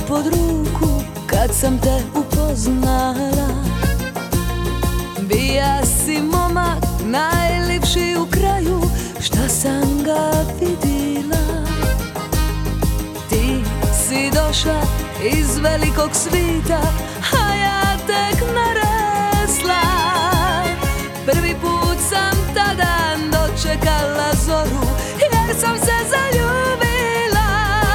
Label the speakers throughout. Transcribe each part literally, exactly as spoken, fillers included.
Speaker 1: pod ruku kad sam te upoznala. Bija si momak najljepši u kraju, šta sam ga vidila. Ti si došla iz velikog svita, a ja tek narasla. Prvi put sam tada dočekala zoru, jer sam se zaljubila.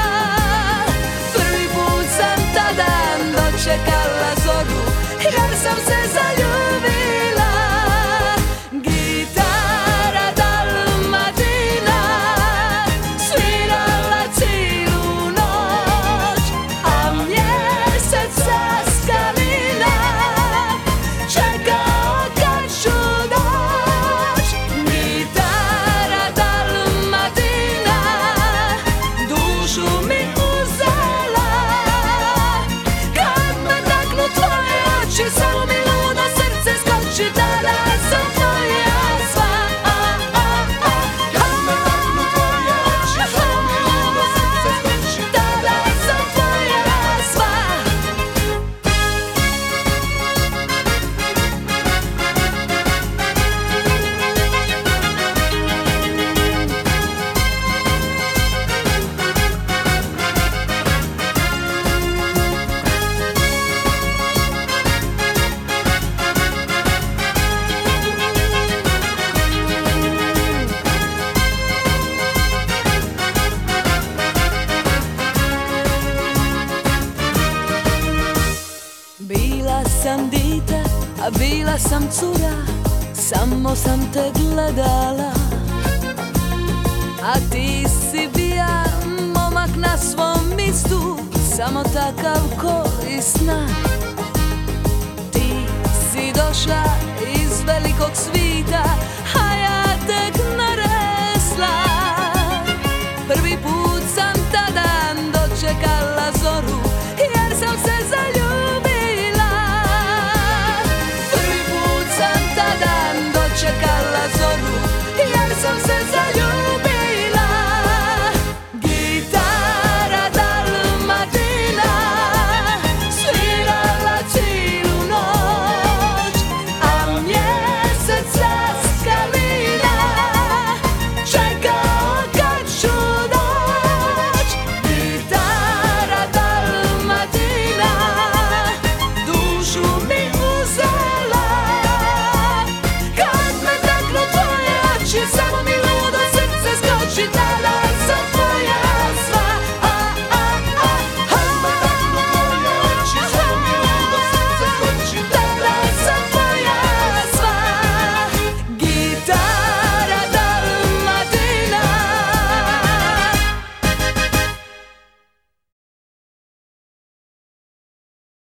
Speaker 1: Prvi put sam tada dočekala zoru, jer sam se zaljubila. Gitara Dalmatina svirala cijelu noć, a mjesec sa skalina čekao kad ću doć. Gitara Dalmatina dušu mi uzela, kad me taknu tvoje oči, samo mi ludo srce skoči. Tada sam tvoja sva. Kad me taknu tvoje oči, samo mi ludo srce skoči. Tada sam tvoja sva. Bila sam dite, a bila sam cura, samo sam te gledala. A ti si bija momak na svom mistu, samo takav ko iz sna. Ti si došla iz velikog svijeta,